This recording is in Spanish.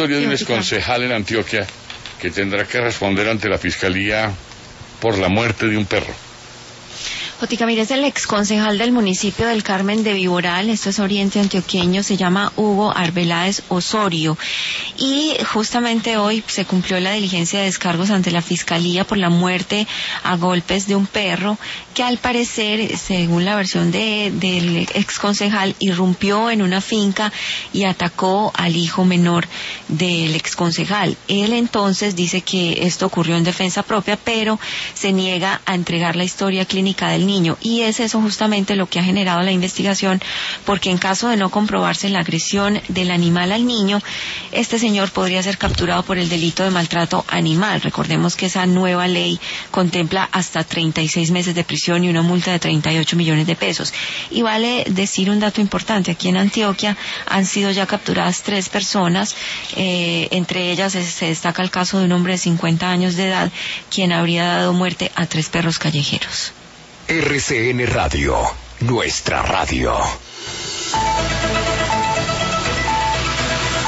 historia de un exconcejal en Antioquia que tendrá que responder ante la fiscalía por la muerte de un perro. Jotica, mire, es el exconcejal del municipio del Carmen de Viboral, esto es oriente antioqueño, se llama Hugo Arbeláez Osorio, y justamente hoy se cumplió la diligencia de descargos ante la fiscalía por la muerte a golpes de un perro que al parecer, según la versión del exconcejal, irrumpió en una finca y atacó al hijo menor del exconcejal. Él entonces dice que esto ocurrió en defensa propia, pero se niega a entregar la historia clínica del niño, y es eso justamente lo que ha generado la investigación, porque en caso de no comprobarse la agresión del animal al niño, este señor podría ser capturado por el delito de maltrato animal. Recordemos que esa nueva ley contempla hasta 36 meses de prisión y una multa de 38 millones de pesos. Y vale decir un dato importante: aquí en Antioquia han sido ya capturadas 3 personas, entre ellas se destaca el caso de un hombre de 50 años de edad, quien habría dado muerte a 3 perros callejeros. RCN Radio, nuestra radio.